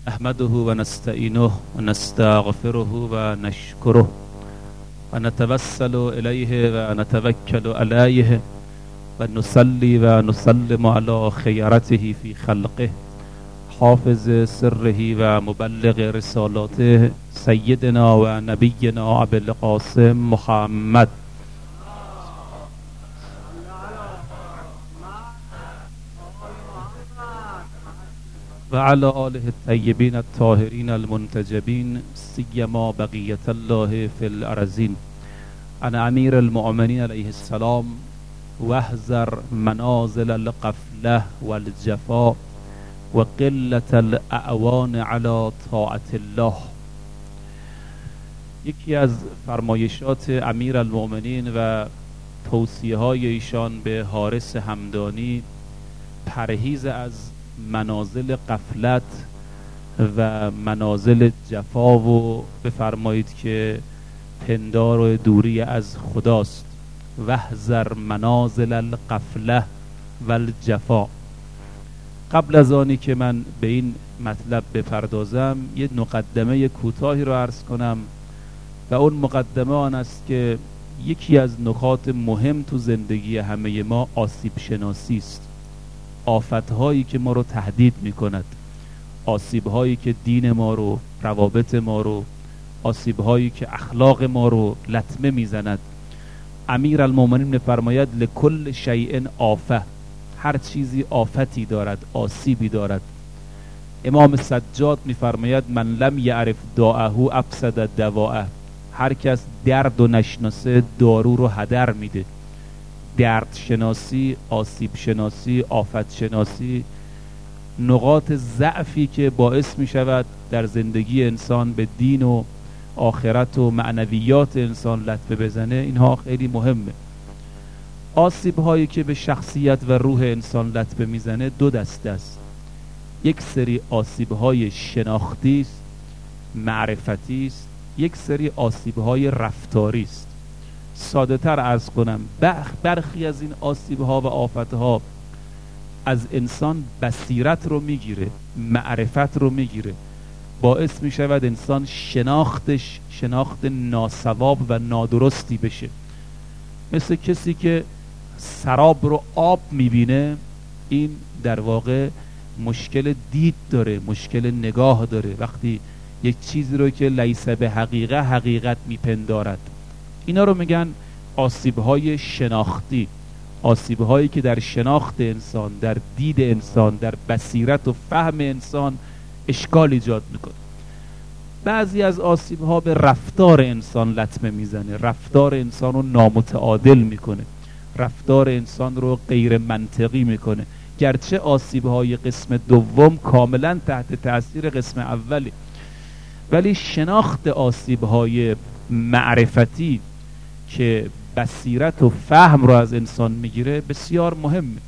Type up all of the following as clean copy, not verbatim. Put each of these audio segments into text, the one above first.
نحمده ونستعينه ونستغفره ونشكره ونتوسل إليه ونتوكل عليه ونصلي ونسلم على خيرته في خلقه حافظ سره ومبلغ رسالاته سيدنا ونبينا أبي القاسم محمد وعلى آله الطيبين الطاهرين المنتجبين سيما بقية الله في الأرضين. أنا أمير المؤمنين عليه السلام واحذر منازل القفلة والجفاء وقلة الأعوان على طاعة الله. یکی از فرمایشات امیر المؤمنین و توصیه های ایشان به حارس همدانی پرهیز از منازل غفلت و منازل جفا و بفرمایید که پندار و دوری از خداست. واحذر منازل الغفله و الجفا. قبل از آنی که من به این مطلب بپردازم یه مقدمه کوتاهی رو عرض کنم و اون مقدمه آن است که یکی از نکات مهم تو زندگی همه ما آسیب شناسی است. آفت‌هایی که ما رو تهدید می‌کند، آسیب‌هایی که دین ما رو، روابط ما رو، آسیب‌هایی که اخلاق ما رو لطمه می‌زند. امیر المؤمنین می‌فرماید لکل شیء آفه، هر چیزی آفتی دارد، آسیبی دارد. امام سجاد می‌فرماید من لم یعرف داءه افسد دواءه، هر کس درد و نشناسه دارو رو هدر میده. درد شناسی، آسیب شناسی، آفت شناسی نقاط ضعفی که باعث می شود در زندگی انسان به دین و آخرت و معنویات انسان لطمه بزنه، اینها خیلی مهمه. آسیب هایی که به شخصیت و روح انسان لطمه میزنه دو دسته است. یک سری آسیب های شناختی است، معرفتی است، یک سری آسیب های رفتاری است. ساده تر عرض کنم، برخی از این آسیب ها و آفت ها از انسان بصیرت رو میگیره، معرفت رو میگیره، باعث میشود انسان شناخت ناسواب و نادرستی بشه. مثل کسی که سراب رو آب میبینه، این در واقع مشکل دید داره، مشکل نگاه داره. وقتی یک چیزی رو که لیس به حقیقت میپندارد، اینا رو میگن آسیب‌های شناختی، آسیب‌هایی که در شناخت انسان، در دید انسان، در بصیرت و فهم انسان اشکال ایجاد میکنه. بعضی از آسیب‌ها به رفتار انسان لطمه میزنه، رفتار انسان رو نامتعادل میکنه، رفتار انسان رو غیر منطقی میکنه. گرچه آسیب‌های قسم دوم کاملا تحت تأثیر قسم اولی، ولی شناخت آسیب‌های معرفتی که بصیرت و فهم رو از انسان میگیره بسیار مهمه.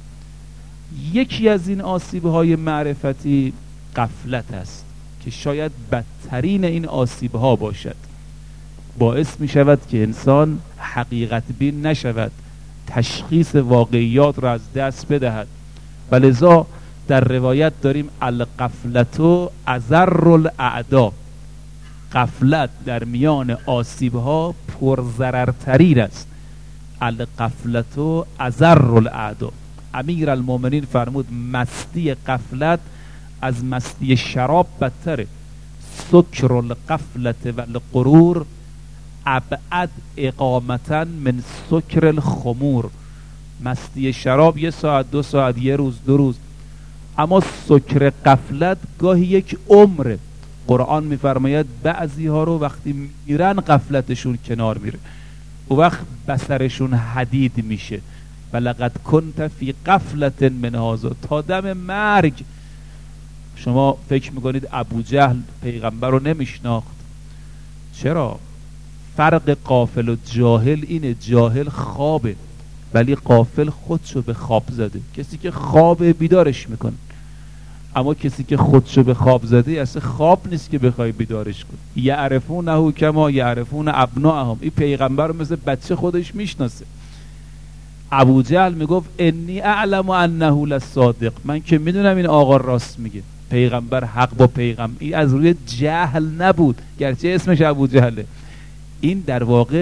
یکی از این آسیب‌های معرفتی غفلت است که شاید بدترین این آسیب‌ها باشد. باعث میشود که انسان حقیقت بین نشود، تشخیص واقعیات را از دست بدهد. ولذا در روایت داریم الغفلة اضر الاعداء، غفلت در میان آسیب‌ها پرضررترین است. الغفلة اضر الاعداء. امیر المؤمنین فرمود مستی غفلت از مستی شراب بدتره. سکر الغفلة و الغرور ابعد اقامتا من سکر الخمور. مستی شراب 1 ساعت 2 ساعت 1 روز 2 روز، اما سکر غفلت گاهی 1 عمره. قرآن میفرماید بعضی ها رو وقتی میرن غفلتشون کنار میره، و وقت بصرشون حدید میشه. ولقد کنت فی غفلت من هذا، تا دم مرگ. شما فکر میکنید ابو جهل پیغمبر رو نمیشناخت؟ چرا؟ فرق غافل و جاهل اینه، جاهل خوابه ولی غافل خودشو به خواب زده. کسی که خوابه بیدارش میکنه، اما کسی که خودشو به خواب زده اصلا خواب نیست که بخوای بیدارش کنی. یعرفونه کما یعرفون ابناءهم. این پیغمبر رو مثل بچه خودش میشناسه. ابو جهل میگفت انی اعلم انه لصادق، من که میدونم این آقا راست میگه. پیغمبر حق با پیغمبر، این از روی جهل نبود گرچه اسمش ابو جهله، این در واقع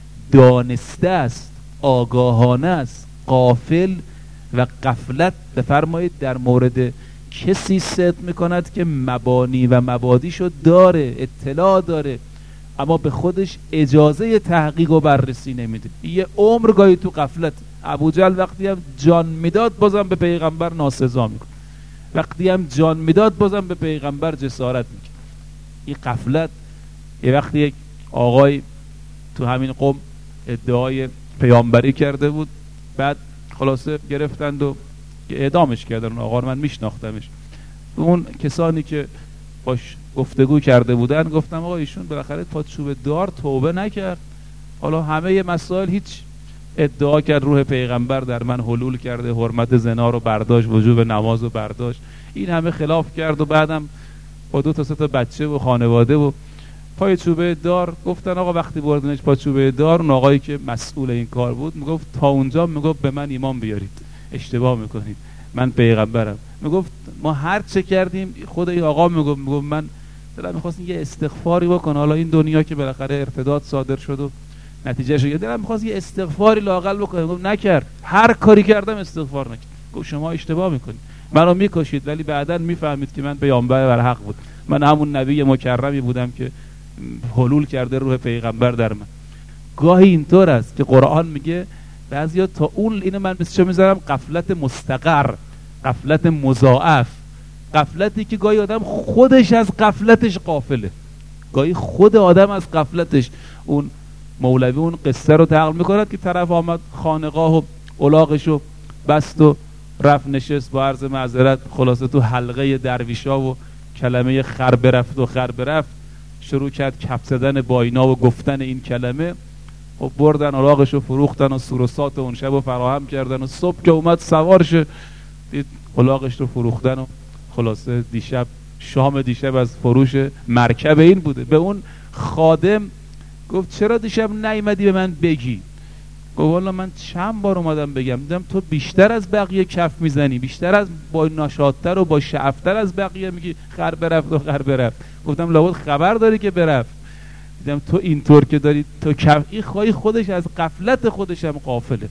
دانسته است، آگاهانه است. غافل و غفلت بفرمایید در مورد کسی صدق میکند که مبانی و مبادیشو داره، اطلاع داره، اما به خودش اجازه تحقیق و بررسی نمیده. یه عمر گاهی تو غفلت. ابو جهل وقتی هم جان میداد بازم به پیغمبر ناسزا میکن، وقتی هم جان میداد بازم به پیغمبر جسارت میکن. این غفلت. یه وقتی یک آقای تو همین قوم ادعای پیامبری کرده بود، بعد خلاصه گرفتند و اعدامش کردن. آقا رو من میشناختمش. اون کسانی که باش گفتگو کرده بودن گفتم آقا ایشون بالاخره پادشوب دار توبه نکرد، حالا همه مسائل هیچ، ادعا کرد روح پیغمبر در من حلول کرده، حرمت زنا رو برداشت، وجوب نماز رو برداشت، این همه خلاف کرد و بعدم با 2 تا 3 تا بچه و خانواده و پای چوبه دار. گفتن آقا وقتی بردنش پای چوبه دار، اون آقایی که مسئول این کار بود میگفت تا اونجا میگفت به من ایمان بیارید، اشتباه میکنید، من پیغمبرم. میگفت ما هر چه کردیم، خود این آقا میگفت من دلم میخواست یه استغفاری بکنه، حالا این دنیا که بالاخره ارتداد صادر شد و نتیجه شد، دلم میخواست یه استغفاری لااقل بکنه. میگفت نکرد، هر کاری کردم استغفار نکرد. گفت شما اشتباه میکنید، منو میکشید ولی بعداً میفهمید که من پیامبر بر حق بود، من همون نبی مکرمی بودم که حلول کرده روح پیغمبر در من. گاهی اینطور است که قرآن میگه بعضیا تا اون، اینو من مثل چه میذارم، غفلت مستقر، غفلت مضاعف، غفلتی که گاهی آدم خودش از غفلتش غافله، گاهی خود آدم از غفلتش. اون مولوی اون قصه رو نقل میکند که طرف آمد خانقاه و الاغشو بست و رفت نشست، با عرض معذرت خلاصه تو حلقه درویشا و کلمه خر برفت و خر برفت شروع کرد کف زدن با اینا و گفتن این کلمه و بردن الاغشو فروختن و سوروسات اون شب و فراهم کردن و صبح که اومد سوار شه دید الاغش رو فروختن و خلاصه دیشب شام دیشب از فروش مرکب این بوده. به اون خادم گفت چرا دیشب نیومدی به من بگی؟ گفت والا من چند بار اومدم بگم، دیدم تو بیشتر از بقیه کف میزنی، بیشتر از با نشاطتر و با شعفتر از بقیه میگی خر برفت و خر برفت. گفتم لابد خبر داری که برفت، دیدم تو اینطور که داری تو کف. این خواهی خودش از غفلت خودش هم غافله،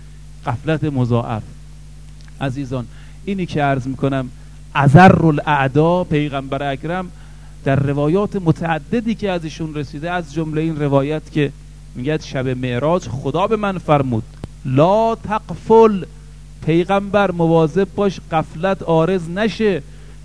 غفلت مضاعف. عزیزان اینی که عرض میکنم اضر الاعدا، پیغمبر اکرم در روایات متعددی که از ایشون رسیده، از جمله این روایت که میگه شب معراج خدا به من فرمود لا تغفل، پیغمبر مواظب باش غفلت عارض نشه،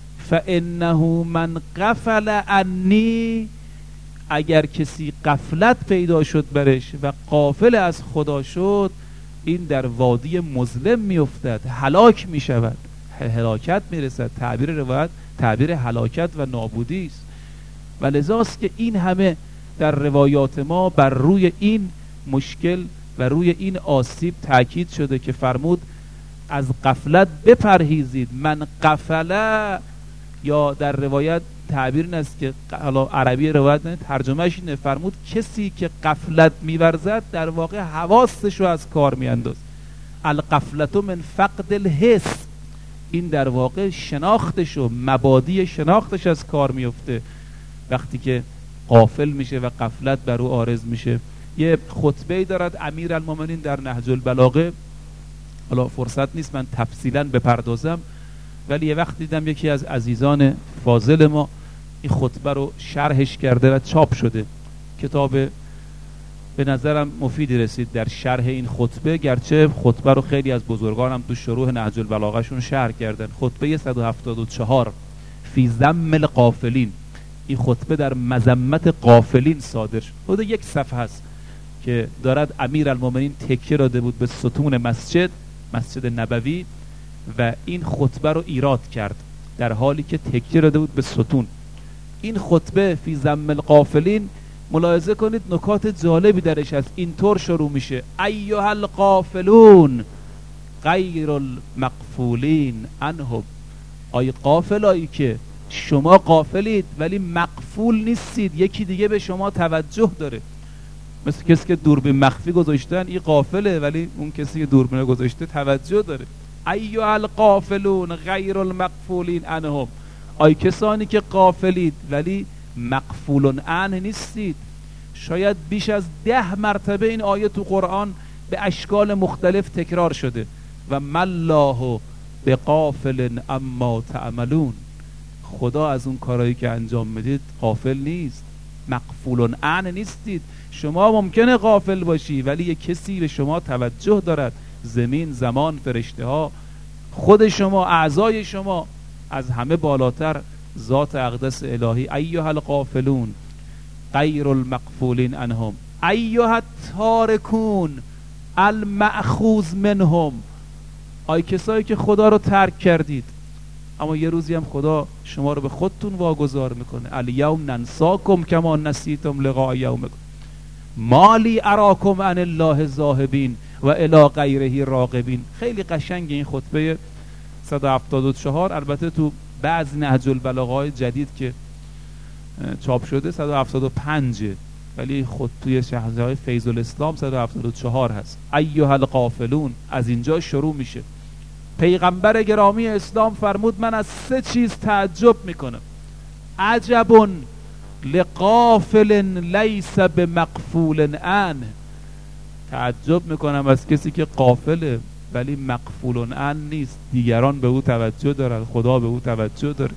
فانه من غفل عنی، اگر کسی غفلت پیدا شد برش و غافل از خدا شد، این در وادی مظلم میافتد، هلاک میشود، هلاکت میرسد. تعبیر روایت تعبیر هلاکت و نابودی است. و لذاست که این همه در روایات ما بر روی این مشکل و روی این آسیب تاکید شده که فرمود از غفلت بپرهیزید. من غفله، یا در روایت تعبیر این است که حالا عربی روایت نه، ترجمهش اینه، فرمود کسی که غفلت میورزد در واقع حواسش رو از کار میانداز. الغفلت من فقد الحس، این در واقع شناختش و مبادی شناختش از کار میفته وقتی که غافل میشه و غفلت بر او عارض میشه. یه خطبه‌ای دارد امیرالمومنین در نهج البلاغه، حالا فرصت نیست من تفصیلا بپردازم، ولی یه وقت دیدم یکی از عزیزان فاضل ما این خطبه رو شرحش کرده و چاپ شده. کتاب به نظرم مفیدی رسید در شرح این خطبه، گرچه خطبه رو خیلی از بزرگانم تو شروح نهج البلاغه شون شرح کردن. خطبه 174 فی ذم الغافلین، این خطبه در مذمت غافلین صادر شد. حدود 1 صفحه است که دارد امیرالمومنین تکیه داده بود به ستون مسجد نبوی و این خطبه رو ایراد کرد در حالی که تکیه داده بود به ستون. این خطبه فی ذم الغافلین، ملاحظه کنید نکات جالبی درش هست. اینطور شروع میشه ایها الغافلون غیر المغفولین عنهم، آی غافلایی که شما غافلید ولی مغفول نیستید، یکی دیگه به شما توجه داره. مثل کسی که دوربین مخفی گذاشتن، این غافله ولی اون کسی که دوربین گذاشته توجه داره. ایها الغافلون غیر المغفولین عنهم، آی کسانی که غافلید ولی مغفول عنه نیستید. شاید بیش از 10 مرتبه این آیه تو قرآن به اشکال مختلف تکرار شده و مالله بغافل اما تعملون. خدا از اون کارهایی که انجام میدید غافل نیست، مغفول عنه نیستید. شما ممکنه غافل باشی ولی یک کسی به شما توجه دارد، زمین، زمان، فرشته ها، خود شما، اعضای شما، از همه بالاتر ذات اقدس الهی. ایها الغافلون غیر المغفولین عنهم ایها التارکون المأخوذ منهم. آی کسایی که خدا رو ترک کردید اما یه روزی هم خدا شما رو به خودتون واگذار میکنه. الیوم ننساکم کما نسیتم لقاء یومکم ما لی اراکم عن الله ذاهبین و الی غیره راغبین. خیلی قشنگ این خطبه 174. البته تو بعض نهج البلاغه جدید که چاپ شده 175 ولی خود توی شرح‌های فیض الاسلام 174 هست. ایها الغافلون از اینجا شروع میشه. پیغمبر گرامی اسلام فرمود من از 3 چیز تعجب میکنم. عجب لغافل لیس بمغفول عنه. تعجب میکنم از کسی که غافله ولی مغفول عنه نیست، دیگران به او توجه دارن، خدا به او توجه داره.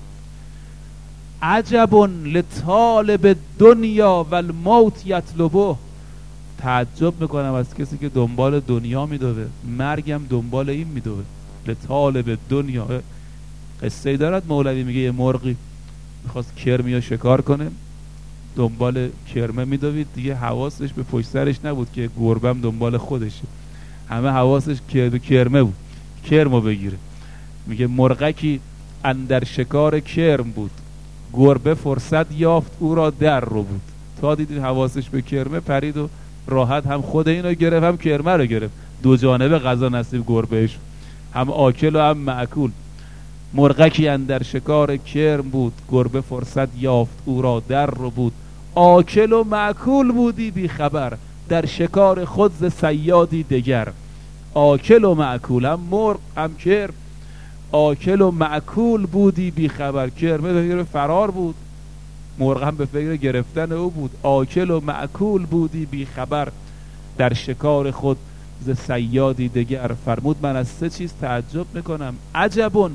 عجب لطالب دنیا و الموت یطلبه. تعجب میکنم از کسی که دنبال دنیا میدوه، مرگم دنبال این میدوه. لطالب دنیا. قصه دارد مولوی میگه یه مرغی میخواست کرمی رو شکار کنه، دنبال کرمه میدوید، دیگه حواسش به پشت سرش نبود که گربم دنبال خودشه، همه حواسش به کرمه بود، کرمو بگیره. میگه مرغکی اندر شکار کرم بود، گربه فرصت یافت او را در رو بود. تا دیدید حواسش به کرمه پرید و راحت هم خود اینو گرفت هم کرمه رو گرفت. دو جانبه غذا نصیب گربهش، هم آکل و هم معکول. مرغکی اندر شکار کرم بود، گربه فرصت یافت او را در رو بود. آکل و معکول بودی بی خبر، در شکار خود ز صیادی دگر. آکل و معکول، هم مرغ هم کرم. آکل و معکول بودی بی خبر. کرمه به فکر فرار بود، مرغ هم به فکر گرفتن او بود. آکل و معکول بودی بی خبر، در شکار خود ز صیادی دگر. فرمود من از 3 چیز تعجب میکنم. عجب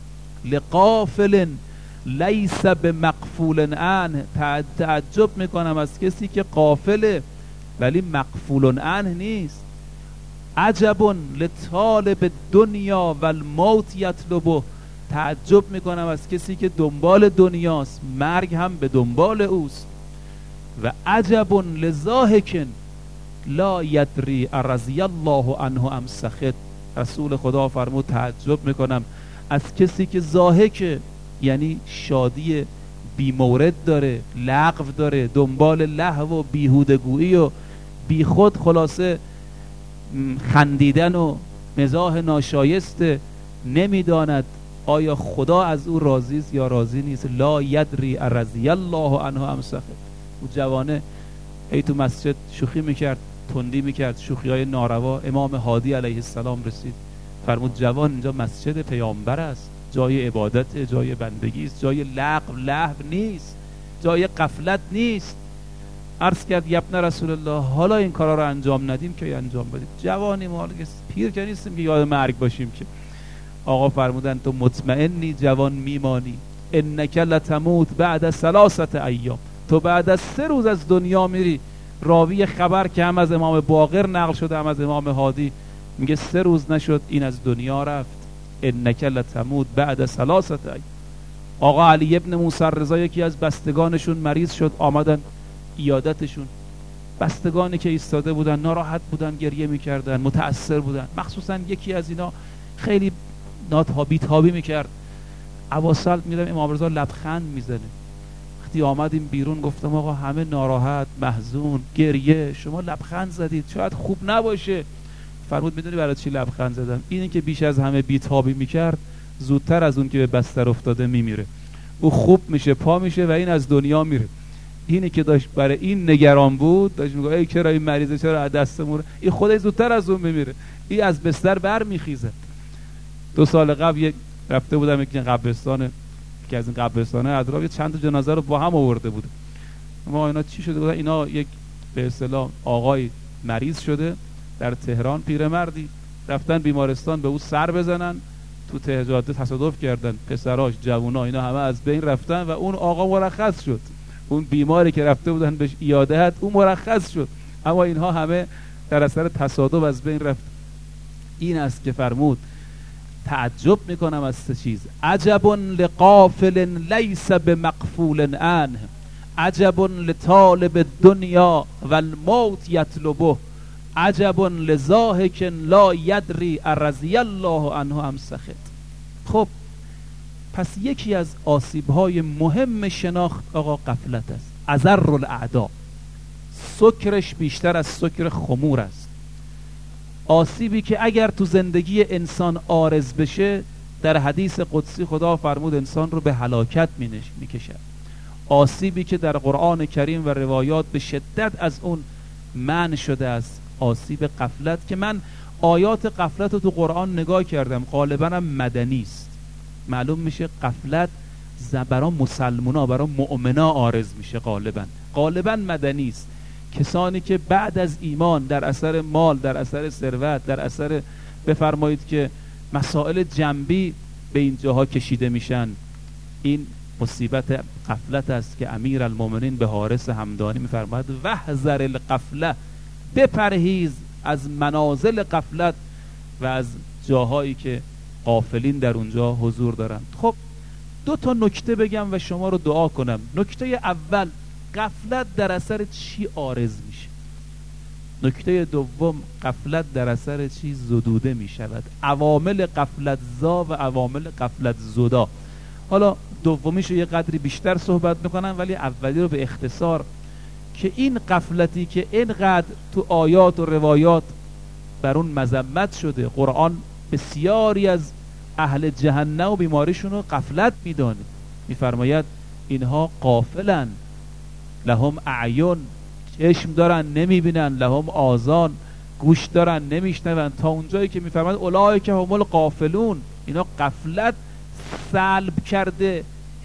لغافل لیس بمغفول عنه. تعجب میکنم از کسی که غافله ولی مغفول عنه نیست. عجب لطالب دنیا و الموت یطلبه. تعجب میکنم از کسی که دنبال دنیاست، مرگ هم به دنبال اوست. و عجب لضاحک لا یدری رضی الله عنه ام سخط. رسول خدا فرمود تعجب میکنم از کسی که ضاحک، یعنی شادی بی مورد داره، لغو داره، دنبال لهو و بیهودگویی و بی خود خلاصه خندیدن و مزاح ناشایسته، نمیداند آیا خدا از او راضی است یا راضی نیست. لا یدری رضی الله عنه ام سخط. او جوانه ای تو مسجد شوخی میکرد، تندی میکرد، شوخی های ناروا. امام هادی علیه السلام رسید، فرمود جوان اینجا مسجد پیامبر است، جای عبادت، جای بندگی است، جای لهو نیست، جای غفلت نیست. عرض کرد یبن رسول الله حالا این کارا رو انجام ندیم که انجام بدیم. جوانی ما پیر که نیستیم که یاد مرگ باشیم که. آقا فرمودن تو مطمئنی جوان میمانی؟ انک لتموت بعد 3 ایام. تو بعد از 3 روز از دنیا میری. راوی خبر که هم از امام باقر نقل شده هم از امام هادی میگه 3 روز نشد این از دنیا رفت. انک لتموت بعد 3 ایام. آقا علی ابن موسی رضا یکی از بستگانشون مریض شد، آمدن عیادتشون. بستگانی که ایستاده بودن ناراحت بودن، گریه میکردن، متأثر بودن. مخصوصا یکی از اینا خیلی بیتابی میکرد. اواسط میدم امام رضا لبخند میزنه. وقتی آمدیم بیرون گفتم آقا همه ناراحت، محزون، گریه، شما لبخند زدید، شاید خوب نباشه. فرمود میدونی برای چی لبخند زدم؟ اینی که بیش از همه بیتابی میکرد زودتر از اون که به بستر افتاده میمیره. او خوب میشه، پا میشه و این از دنیا میره. اینی که داشت برای این نگران بود، داشت میگه ای چرا این مریضه، چرا از دستمون، این خودش زودتر از اون میمیره، این از بستر بر میخیزه. 2 سال قبل رفته بودم یک قبرستان که از این قبرستان‌های اطراف چند تا جنازه رو با هم آورده بود. ما اینا چی شده بود؟ اینا یک به اصطلاح آقای مریض شده در تهران، پیرمردی، رفتن بیمارستان به او سر بزنن، تو ته جاده تصادف کردن، پسراش، جوونا، اینا همه از بین رفتن و اون آقا مرخص شد. اون بیماری که رفته بودن بهش عیادت اون مرخص شد، اما اینها همه در اثر تصادف از بین رفت. این است که فرمود تعجب میکنم از سه چیز: عجب لغافل لیس بمغفول عنه، عجب لطالب دنیا و الموت یطلبه، عجب لضاحک لا یدری رضی الله عنه ام سخط. خب پس یکی از آسیب‌های مهم شناخت آقا غفلت است. اضر الاعداء، سکرش بیشتر از سکر خمور است. آسیبی که اگر تو زندگی انسان عارض بشه، در حدیث قدسی خدا فرمود انسان رو به هلاکت میکشد. آسیبی که در قرآن کریم و روایات به شدت از اون منع شده است، آسیب غفلت، که من آیات غفلت رو تو قرآن نگاه کردم، غالبا هم مدنی است. معلوم میشه غفلت برای مسلمونا، برای مؤمنا عارض میشه، غالبا مدنی است. کسانی که بعد از ایمان در اثر مال، در اثر ثروت، در اثر بفرمایید که مسائل جنبی به این جاها کشیده میشن، این مصیبت غفلت است که امیرالمومنین به حارث همدانی میفرماید وحذر الغفله، بپرهیز از منازل غفلت و از جاهایی که غافلین در اونجا حضور دارند. خب دو تا نکته بگم و شما رو دعا کنم. نکته اول، غفلت در اثر چی عارض میشه؟ نکته دوم، غفلت در اثر چی زدوده میشود؟ عوامل غفلت زا و عوامل غفلت زدا. حالا دومیشو یه قدری بیشتر صحبت میکنم، ولی اولی رو به اختصار، که این غفلتی که اینقدر تو آیات و روایات بر اون مذمت شده، قرآن بسیاری از اهل جهنم و بیماریشون رو غفلت میدانه، میفرماید اینها غافلن، لهم اعین، چشم دارن نمیبینن، لهم آذان، گوش دارن نمیشنون، تا اونجایی که میفرماید اولئک هم الغافلون. اینا غفلت سلب کرده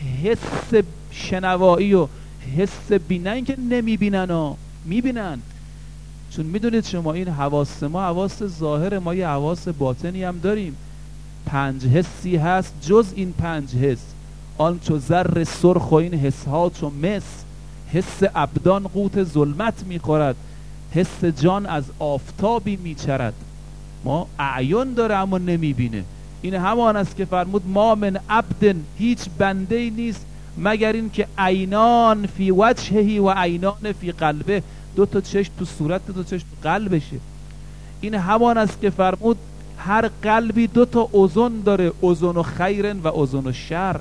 حس شنوایی و حس بینن، که نمیبینن ها، میبینن. چون میدونید شما این حواس ما حواس ظاهر، ما یه حواس باطنی هم داریم. 5 حسی هست جز این 5 حس، آن چو زر سرخ و این حس ها چو مس، حس ابدان قوت ظلمت میخورد، حس جان از آفتابی میچرد. ما اعیان داره اما نمیبینه. این همان است که فرمود ما من عبد، هیچ بنده ای نیست مگر این که عینان فی وجهه و عینان فی قلبه، 2 تا چشم تو صورت، 2 تا چشم تو قلبشه. این همان است که فرمود هر قلبی 2 تا اذن داره، اذن خیر و اذن شر.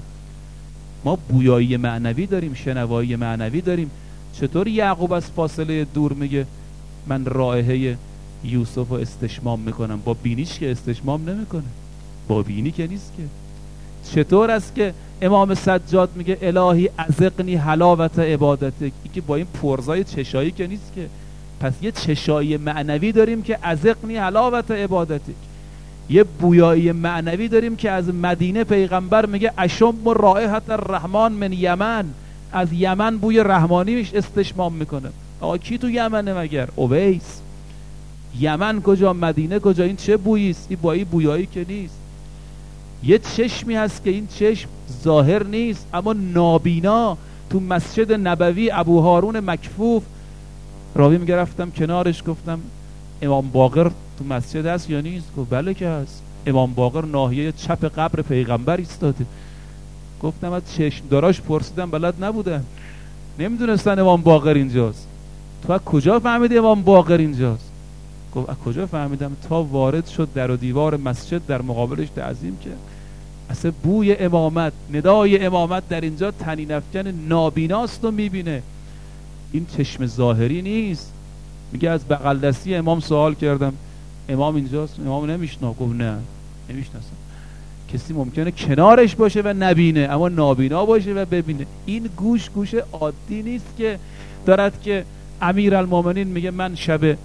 ما بویایی معنوی داریم، شنوایی معنوی داریم. چطور یعقوب از فاصله دور میگه من رائحه یوسف رو استشمام میکنم؟ با بینیش که استشمام نمیکنه، با بینی که نیست که. چطور است که امام سجاد میگه الهی ازقنی حلاوت عبادتک؟ این که با این پرزای چشایی که نیست که. پس یه چشایی معنوی داریم که ازقنی حلاوت عبادتک، یه بویایی معنوی داریم که از مدینه پیغمبر میگه اشم رائحت الرحمن من یمن، از یمن بوی رحمانی میش استشمام میکنه. آقا کی تو یمنه مگر؟ اویس. یمن کجا، مدینه کجا؟ این چه بویی است؟ این با این بویایی که نیست. یه چشمی هست که این چشم ظاهر نیست اما نابینا. تو مسجد نبوی ابو هارون مکفوف، راوی میگه رفتم کنارش گفتم امام باقر تو مسجد هست یا نیست؟ گفت بله که هست. امام باقر ناحیه چپ قبر پیغمبر ایستاده. گفتم از چشم داراش پرسیدم، بلد نبودن، نمیدونستن امام باقر اینجاست. تو از کجا فهمیدی امام باقر اینجاست؟ گفت از کجا فهمیدم؟ تا وارد شد در و دیوار مسجد در مقابلش تعظیم کرد. اصلا بوی امامت، ندای امامت در اینجا طنین افکن نابیناست و میبینه. این چشم ظاهری نیست. میگه از بغل دستی امام سوال کردم امام اینجاست؟ امام نمیشناسه. گفت نه نمیشناسم. کسی ممکنه کنارش باشه و نبینه اما نابینا باشه و ببینه. این گوش عادی نیست که دارد که امیرالمومنین میگه من شب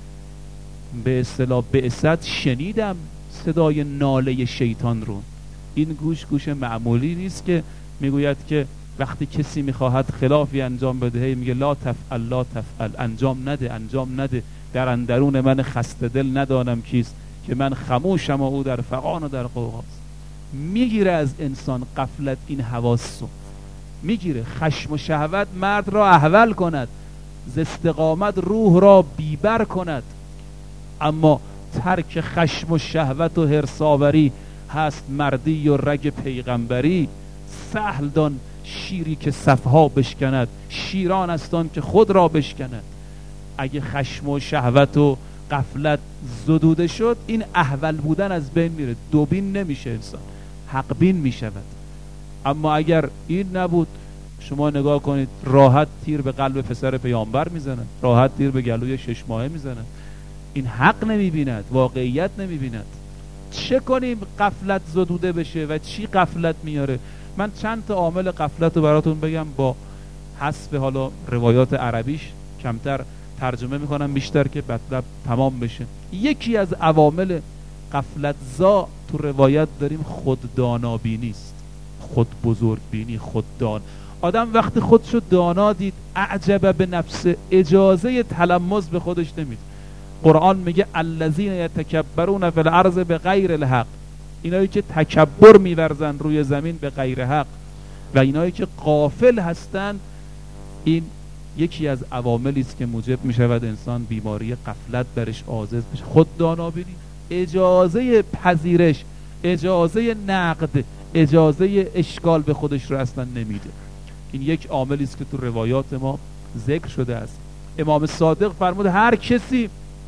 به اصطلاح بعثت شنیدم صدای ناله شیطان رو. این گوش معمولی نیست که میگوید که وقتی کسی میخواهد خلافی انجام بده میگه لا تفعل لا تفعل، انجام نده، در اندرون من خسته دل ندانم کیست، که من خموشم و او در فغان و در غوغاست. میگیره از انسان غفلت این حواسو، میگیره. خشم و شهوت مرد را احول کند، ز استقامت روح را بیبر کند. اما ترک خشم و شهوت و حرصاوری هست مردی و رگ پیغمبری. سهل دان شیری که صفها بشکند، شیران است آن که خود را بشکند. اگه خشم و شهوت و غفلت زدوده شد، این احول بودن از بین میره، دوبین نمیشه انسان، حق بین میشود. اما اگر این نبود، شما نگاه کنید راحت تیر به قلب پسر پیامبر میزنن، راحت تیر به گلوی 6 ماهه میزنن. این حق نمیبیند، واقعیت نمیبیند. چه کنیم غفلت زدوده بشه و چی غفلت میاره؟ من چند تا عامل غفلت رو براتون بگم، با حذف حالا روایات عربیش کمتر ترجمه میکنم، بیشتر که مطلب تمام بشه. یکی از عوامل غفلت زا تو روایت داریم خوددانا بینی است. خود بزرگ بینی، خوددان. آدم وقتی خودشو دانا دید، اعجب به نفسه، اجازه تلمس به خودش نمید. قرآن میگه الذین یتکبرون فی الارض بغیر الحق، اینایی که تکبر میورزن روی زمین به غیر حق، و اینایی که غافل هستن. این یکی از عواملی است که موجب میشود انسان بیماری غفلت برش عاضد بشه. خوددانا بینی، اجازه پذیرش، اجازه نقد، اجازه اشکال به خودش رو اصلا نمیده. این یک عاملی است که تو روایات ما ذکر شده است. امام صادق فرمود هر کسی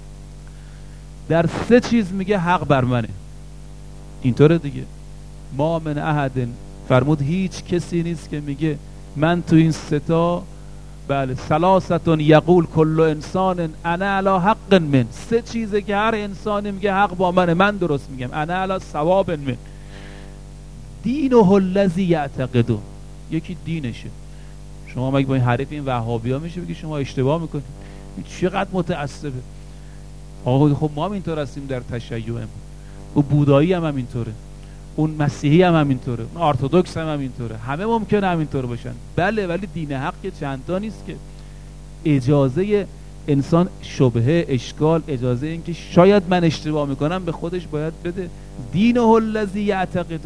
در 3 چیز میگه حق بر منه، اینطوره دیگه. ما من احد، فرمود هیچ کسی نیست که میگه من تو این 3 تا، بله، ثلاثه یقول کل انسان انا علی حق من، 3 چیزه که هر انسانی میگه حق با منه، من درست میگم، انا علی ثواب من. دینه الذی یعتقد، یکی دینشه. شما مگه با این حریف این وهابیا میشه بگی شما اشتباه میکنید؟ چقدر متعصبه. آقا خب ما هم اینطور هستیم در تشیعم، او بودایی هم اینطوره، اون مسیحی هم اینطوره، اون ارتدوکس هم اینطوره، همه ممکنه همینطور باشن. بله، ولی دین حق که چند تا نیست که. اجازه انسان شبهه، اشکال، اجازه اینکه شاید من اشتباه میکنم به خودش باید بده. دینه الذی یعتقد.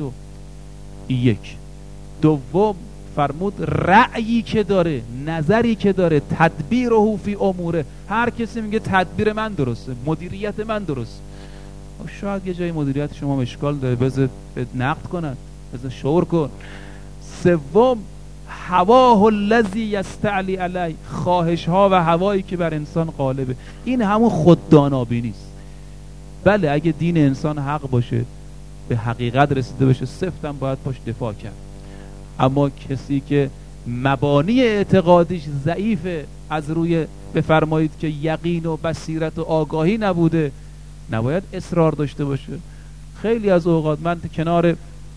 یک. دوم فرمود رأیی که داره، نظری که داره، تدبیره فی اموره. هر کسی میگه تدبیر من درسته، مدیریت من درست. شاید یه جای مدیریت شما اشکال داره، بذار نقد کنن، بذار شور کن. سوم هواه الذی یستعلی علی، خواهش ها و هوایی که بر انسان غالبه. این همون خوددانا بینی است. بله، اگه دین انسان حق باشه، به حقیقت رسیده باشه، سفتم باید پاش دفاع کرد. اما کسی که مبانی اعتقادیش ضعیفه، از روی بفرمایید که یقین و بصیرت و آگاهی نبوده، نباید اصرار داشته باشه. خیلی از اوقات من کنار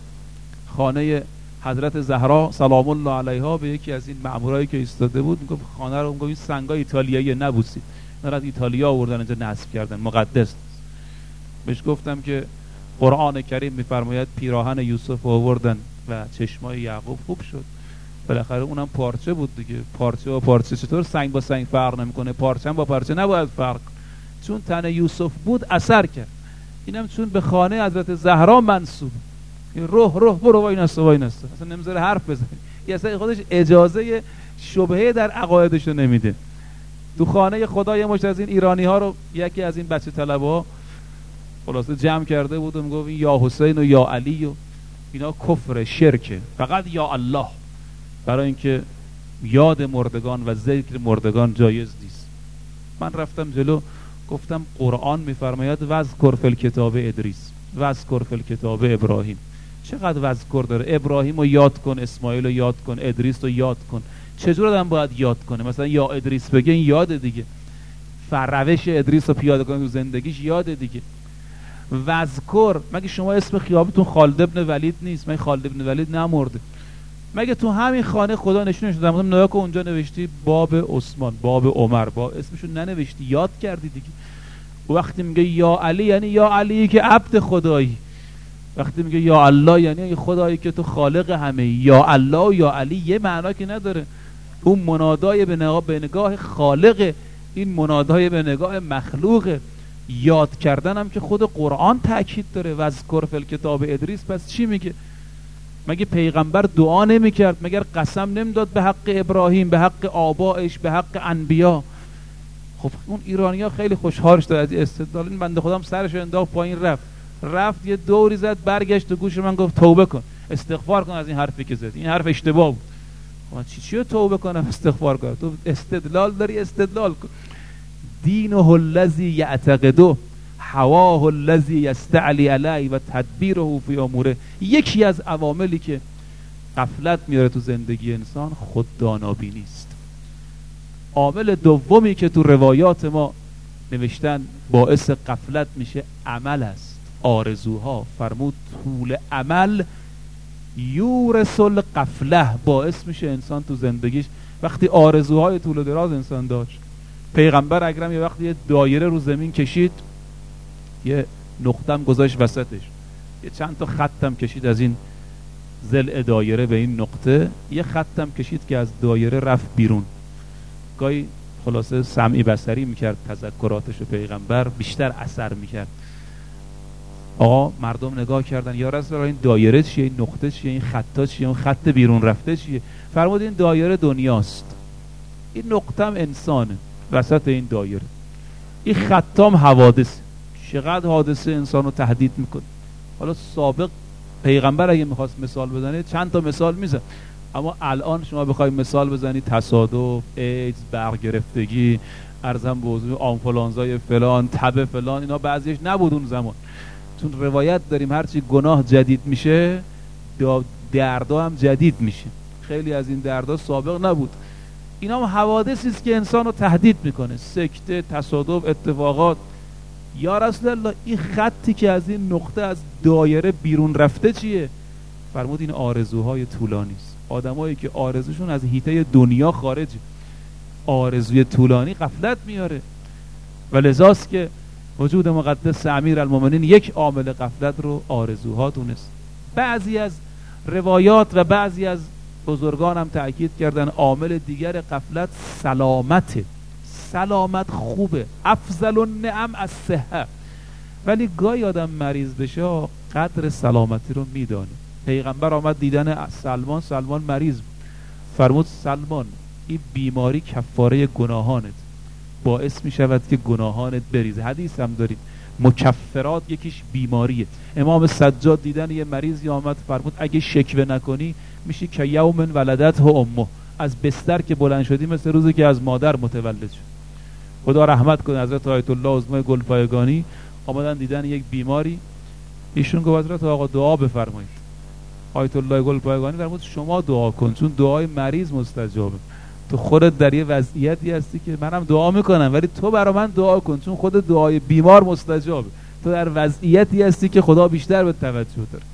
خانه حضرت زهرا سلام الله علیها به یکی از این مأمورایی که ایستاده بود میگفت خانه رو، میگفت این سنگای ایتالیایی نبوسید، اینا از ایتالیا آوردن اینجا نصب کردن، مقدس. بهش گفتم که قرآن کریم میفرماید پیراهن یوسف آوردن و چشمای یعقوب خوب شد. بالاخره اونم پارچه بود دیگه. پارچه و پارچه چطور سنگ با سنگ فرق نمیکنه؟ پارچه با پارچه نباید فرق، چون تن یوسف بود اثر کرد. اینم چون به خانه حضرت زهرا منسوب، روح برو وای نسته اصلا نمیذاره حرف بزنه. این اصلا خودش اجازه شبهه در عقایدش رو نمیده. تو خانه خدا یه مشت از این ایرانی ها رو یکی از این بچه طلبا خلاصه جمع کرده بود و میگفت یا حسین و یا علی و اینا کفر، شرکه، فقط یا الله، برای اینکه یاد مردگان و ذکر مردگان جایز نیست. من رفتم جلو گفتم قرآن میفرماید وذکر فی الکتاب ادریس، وذکر فی الکتاب ابراهیم. چقدر وذکر داره؟ ابراهیم رو یاد کن، اسماعیل رو یاد کن، ادریس رو یاد کن. چجور آدم باید یاد کنه؟ مثلا یا ادریس بگه این یاد دیگه، روش ادریس رو پیاده کنه تو زندگیش یاد دیگه. وذکر، مگه شما اسم خیابتون خالد ابن ولید نیست؟ مگه خالد ابن ولید نمرده؟ مگه تو همین خانه خدا نشونش داد؟ مثلا نگاه کن اونجا نوشتی باب عثمان، باب عمر، با اسمشو ننوشتی، یاد کردی دیگه. وقتی میگه یا علی، یعنی یا علی که عبد خدایی. وقتی میگه یا الله یعنی خدایی که تو خالق همه، یا الله و یا علی یه معنا که نداره. اون منادای به نگاه خالق، این منادای به نگاه مخلوقه. یاد کردن هم که خود قرآن تأکید داره، وذکر فی الکتاب ادریس. پس چی میگه؟ مگه پیغمبر دعا نمیکرد؟ مگر قسم نمیداد به حق ابراهیم، به حق آبائش، به حق انبیا؟ خب اون ایرانی‌ها خیلی خوشحال شد از استدلال این بنده خودم، سرش انداخت پایین، رفت یه دوری زد، برگشت تو گوش من گفت توبه کن، استغفار کن از این حرفی که زدی، این حرف اشتباه بود. من چی توبه کنم استغفار کنم؟ تو استدلال داری، استدلال کن. دینه الذی یعتقده، هواه الذی یستعلی علیه و تدبیره فی اموره. یکی از عواملی که غفلت میاره تو زندگی انسان خود دانابینی است. عامل دومی که تو روایات ما نوشتن باعث غفلت میشه عمل است، آرزوها. فرمود طول عمل یورث الغفله، باعث میشه انسان تو زندگیش وقتی آرزوهای طول و دراز انسان داشت. پیغمبر اکرم یه وقتی یه دایره رو زمین کشید، یه نقطم گذاشت وسطش، یه چند تا خطم کشید از این ضلع دایره به این نقطه، یه خطم کشید که از دایره رفت بیرون. گاهی خلاصه سمعی بصری میکرد تذکراتش رو پیغمبر، بیشتر اثر میکرد. آقا مردم نگاه کردن، یا رسول الله این دایره چیه، این نقطه چیه، این خطا چیه، اون خط بیرون رفته چیه؟ فرمود این دایره دنیاست، این نقطم انسانه وسط این دایره، این خطام حوادث. چقدر حادثه انسانو تهدید میکنه. حالا سابق پیغمبر اگه میخواست مثال بزنه چند تا مثال میزد، اما الان شما بخوای مثال بزنی تصادف، ایدز، برق گرفتگی، ارزم به حضور آنفولانزای فلان، تب فلان، اینا بعضیش نبود اون زمان. چون روایت داریم هرچی گناه جدید میشه دردا هم جدید میشه. خیلی از این دردا سابق نبود. اینا هم حوادثی است که انسانو تهدید میکنه، سکته، تصادف، اتفاقات. یا رسول الله این خطی که از این نقطه از دایره بیرون رفته چیه؟ فرمود این آرزوهای طولانی است. آدمایی که آرزوشون از حیطه دنیا خارجه، آرزوی طولانی غفلت میاره. و لذاست که وجود مقدس امیرالمومنین یک عامل غفلت رو آرزوها دونست. بعضی از روایات و بعضی از بزرگان هم تأکید کردن عامل دیگر غفلت سلامته. سلامت خوبه، افضل النعم الصحه، ولی گاهی آدم مریض بشه قدر سلامتی رو میدانه. پیغمبر آمد دیدن سلمان مریض بود. فرمود سلمان این بیماری کفاره گناهانت، باعث می شود که گناهانت بریزه. حدیث هم داریم مکفرات یکیش بیماریه. امام سجاد دیدن یه مریضی آمد، فرمود اگه شکوه نکنی میشی که یوم ولدته امه، از بستر که بلند شدی مثل روزی که از مادر متولد شد. خدا رحمت کنه حضرت آیت الله عظمای گلپایگانی آمدن دیدن یک بیماری، ایشون گفت حضرت آقا دعا بفرمایید. آیت الله گلپایگانی فرمود شما دعا کن، چون دعای مریض مستجابه. تو خودت در یه وضعیتی هستی که منم دعا میکنم، ولی تو برای من دعا کن، چون خود دعای بیمار مستجابه. تو در وضعیتی هستی که خدا بیشتر به توجه داره.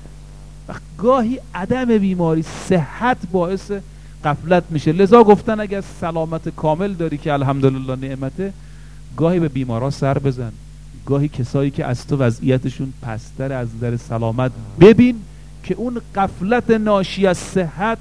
و گاهی عدم بیماری، صحت باعث غفلت میشه. لذا گفتن اگر سلامت کامل داری که الحمدلله نعمته، گاهی به بیمارا سر بزن، گاهی کسایی که از تو وضعیتشون پستر از نظر سلامت ببین که اون غفلت ناشی از صحت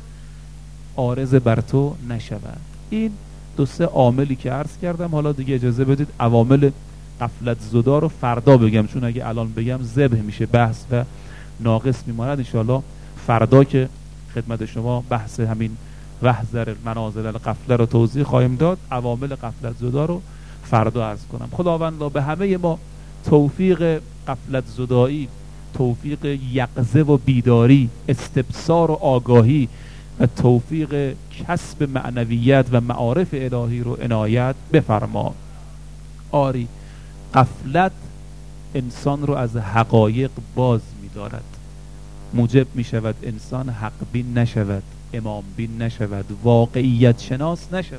عارض بر تو نشود. این دو سه عاملی که عرض کردم. حالا دیگه اجازه بدید عوامل غفلت زدا رو فردا بگم، چون اگه الان بگم ذبح میشه بحث و ناقص میماند. انشاءالله فردا که خدمت شما بحث همین وحذر منازل الغفله رو توضیح خواهیم داد، عوامل غفلت زدا رو فردا عرض کنم. خداوند به همه ما توفیق غفلت زدایی، توفیق یقظه و بیداری، استبصار و آگاهی و توفیق کسب معنویت و معارف الهی رو عنایت بفرما. آری غفلت انسان رو از حقایق باز می‌دارد، موجب می‌شود انسان حق بین نشود، امام بین نشود، واقعیت شناس نشود.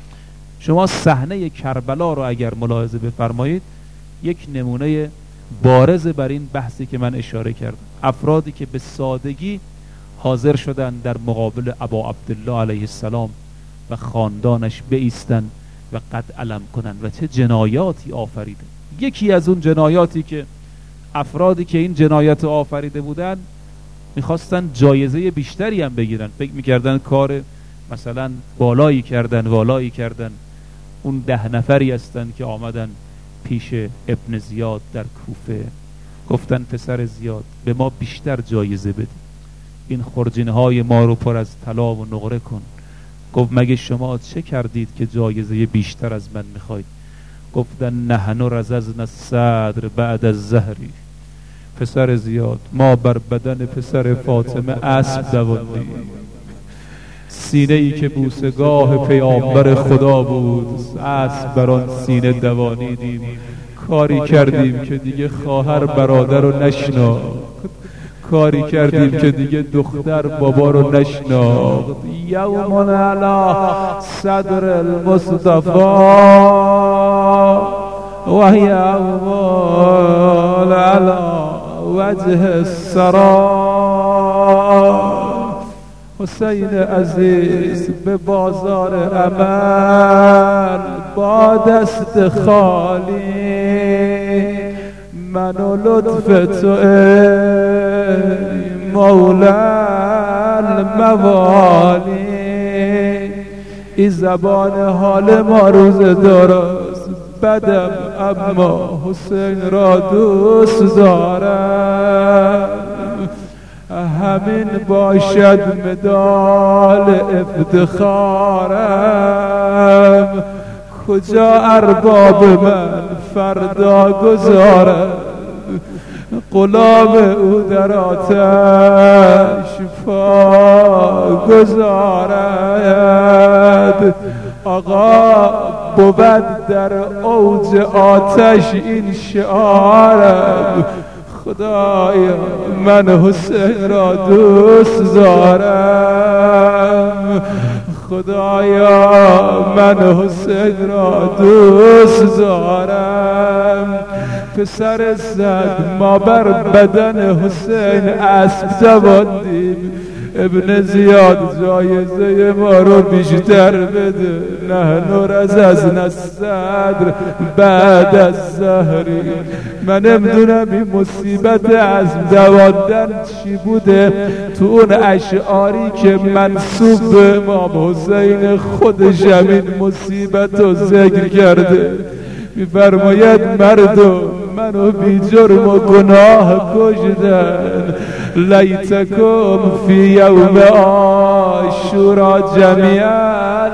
شما صحنه کربلا رو اگر ملاحظه بفرمایید، یک نمونه بارز بر این بحثی که من اشاره کردم. افرادی که به سادگی حاضر شدن در مقابل ابا عبدالله علیه السلام و خاندانش بایستن و قد علم کنن و چه جنایاتی آفریدن. یکی از اون جنایاتی که افرادی که این جنایت آفریده بودن میخواستن جایزه بیشتری هم بگیرن، فکر میکردن کار مثلا والایی کردن. اون 10 نفری هستن که آمدن پیش ابن زیاد در کوفه، گفتن پسر زیاد به ما بیشتر جایزه بده، این خرجینه های ما رو پر از طلا و نقره کن. گفت مگه شما چه کردید که جایزه بیشتر از من میخواید؟ گفتن نحن رززنا الصدر بعد الزهری. پسر زیاد ما بر بدن پسر فاطمه اسب دواندیم، سینه ای که بوسگاه پیامبر خدا بود اسب بر آن سینه دوانیدیم، کاری کردیم که دیگه خواهر برادر رو نشناخت، کاری کردیم که دیگه دختر بابا رو نشناخت. یوم علی صدر المصطفی و یوم علی وجه السرا. حسین عزیز به بازار عمل با دست خالی، من و لطف تو ای مولا الموالی. این زبان حال ما روز درست بدم، اما حسین را دوست دارم. همین باشد مدال افتخارم، کجا ارباب من فردا گذارم. غلام او در آتش پا گذارد. آقا بود در اوج آتش این شعارم، خدایا من حسین را دوست دارم، خدایا من حسین را دوست دارم. پسر زد ما بر بدن حسین اسب دواندیم، ابن زیاد جایزه ما رو بیشتر بده. نحن رززنا الصدر بعد الزهری. من نمیدونم این مصیبت از دواندن چی بوده تو اون اشعاری که منسوب به امام حسین خودش همین مصیبت رو ذکر کرده. میفرماید مردم منو بی جرم و گناه کشتن، لیتکم فی یوم عاشورا جمیعا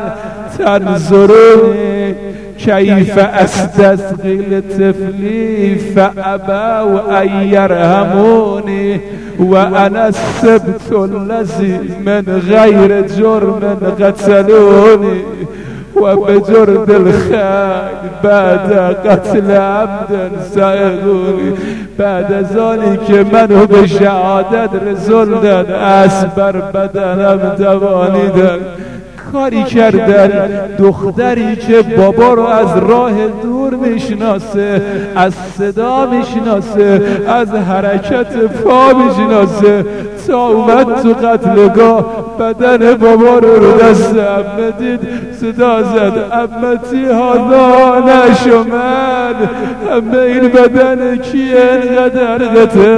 تنظرونی کیف استسقی طفلی فابوا ان یرحمونی و انا السبت الذی من غیر جرم قتلونی و بجرد الخیل بعد قتل عبد سائقونی. بعد از آنی که منو به شهادت رسوندن اسب بر بدنم دوانیدن، کاری کردن دختری که بابا رو از راه دور میشناسه، از صدا میشناسه، از حرکت پا میشناسه، تا اومد تو قتلگاه بدن بابا رو دست عمه دید، صدا زد عمتی هادا نشو من، همه این بدن کیه اینقدر قطعه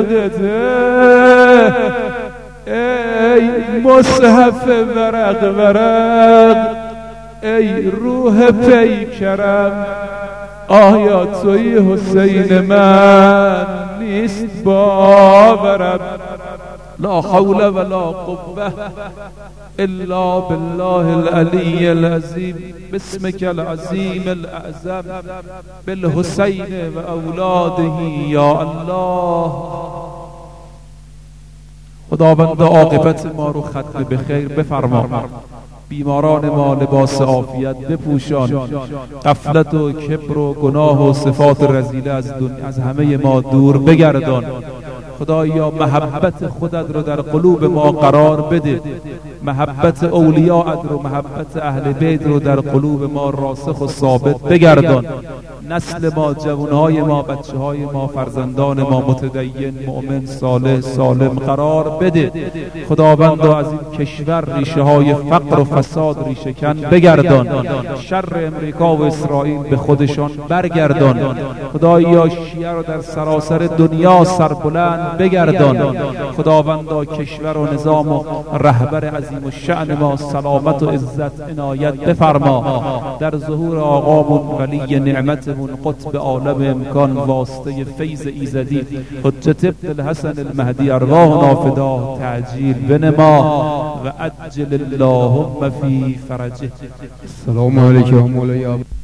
قطعه. ای مصحف ورق ورق، ای روح پیکرم، آیا توی حسین من نیست باورم. لا حول ولا قوة الا بالله العلی العظیم. باسمک العظیم الاعظم بالحسین و اولاده یا الله. خداوند عاقبت ما رو ختم به خیر بفرما، بیماران ما لباس عافیت بپوشان، غفلت و کبر و گناه و صفات رذیله از همه ما دور بگردان. خدایا محبت خودت رو در قلوب ما قرار بده، محبت اولیاء رو، محبت اهل بیت رو در قلوب ما راسخ و ثابت بگردان. نسل ما، جوانهای ما، بچه های ما، فرزندان ما متدین، مؤمن، صالح، سالم قرار بده. خداوندا از این کشور ریشه های فقر و فساد ریشه کن بگردان. شر امریکا و اسرائیل به خودشان برگردان. خدایا شیعه رو در سراسر دنیا سربلند بگردان. خداوندا کشور و نظام و رهبر عظیم الشأن ما سلامت و عزت عنایت بفرما. در ظهور آقامون ولی نعمتمون قطب عالم امکان واسطه فیض ایزدی حجت ابن الحسن المهدی ارواحنا فدا تعجیل بنما و عجل اللهم فی فرجه. السلام علیکم مولاي.